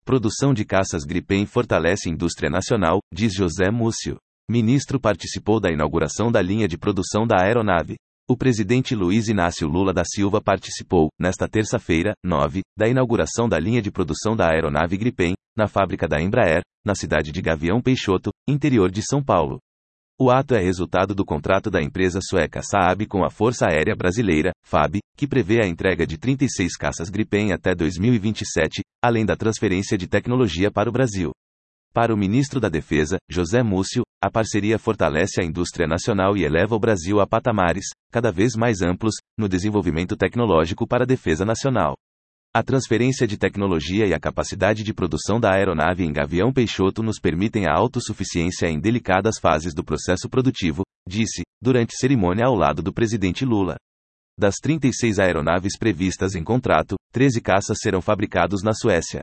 Produção de caças Gripen fortalece indústria nacional, diz José Múcio. Ministro participou da inauguração da linha de produção da aeronave. O presidente Luiz Inácio Lula da Silva participou, nesta terça-feira, 9, da inauguração da linha de produção da aeronave Gripen, na fábrica da Embraer, na cidade de Gavião Peixoto, interior de São Paulo. O ato é resultado do contrato da empresa sueca Saab com a Força Aérea Brasileira, FAB, que prevê a entrega de 36 caças Gripen até 2027, além da transferência de tecnologia para o Brasil. Para o ministro da Defesa, José Múcio, a parceria fortalece a indústria nacional e eleva o Brasil a patamares, cada vez mais amplos, no desenvolvimento tecnológico para a defesa nacional. A transferência de tecnologia e a capacidade de produção da aeronave em Gavião Peixoto nos permitem a autossuficiência em delicadas fases do processo produtivo, disse, durante cerimônia ao lado do presidente Lula. Das 36 aeronaves previstas em contrato, 13 caças serão fabricados na Suécia.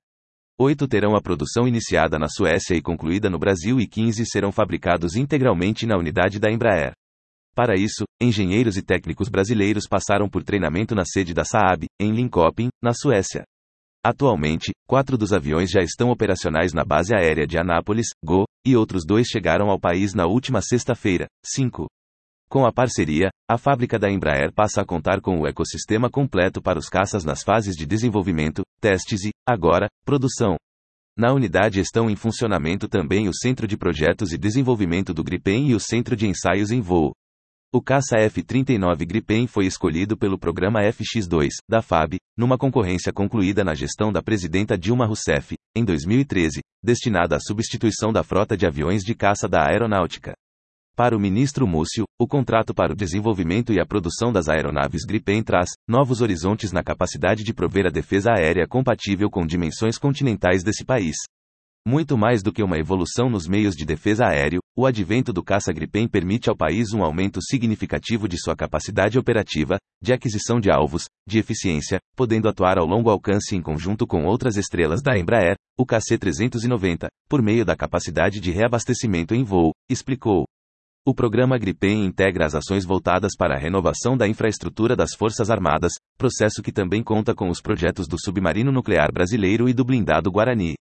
8 terão a produção iniciada na Suécia e concluída no Brasil e 15 serão fabricados integralmente na unidade da Embraer. Para isso, engenheiros e técnicos brasileiros passaram por treinamento na sede da Saab, em Linköping, na Suécia. Atualmente, 4 dos aviões já estão operacionais na base aérea de Anápolis, GO, e outros 2 chegaram ao país na última sexta-feira, 5. Com a parceria, a fábrica da Embraer passa a contar com o ecossistema completo para os caças nas fases de desenvolvimento, testes e, agora, produção. Na unidade estão em funcionamento também o Centro de Projetos e Desenvolvimento do Gripen e o Centro de Ensaios em Voo. O caça F-39 Gripen foi escolhido pelo programa FX-2, da FAB, numa concorrência concluída na gestão da presidenta Dilma Rousseff, em 2013, destinada à substituição da frota de aviões de caça da aeronáutica. Para o ministro Múcio, o contrato para o desenvolvimento e a produção das aeronaves Gripen traz novos horizontes na capacidade de prover a defesa aérea compatível com dimensões continentais desse país. Muito mais do que uma evolução nos meios de defesa aéreo, o advento do caça Gripen permite ao país um aumento significativo de sua capacidade operativa, de aquisição de alvos, de eficiência, podendo atuar ao longo alcance em conjunto com outras estrelas da Embraer, o KC-390, por meio da capacidade de reabastecimento em voo, explicou. O programa Gripen integra as ações voltadas para a renovação da infraestrutura das Forças Armadas, processo que também conta com os projetos do submarino nuclear brasileiro e do blindado Guarani.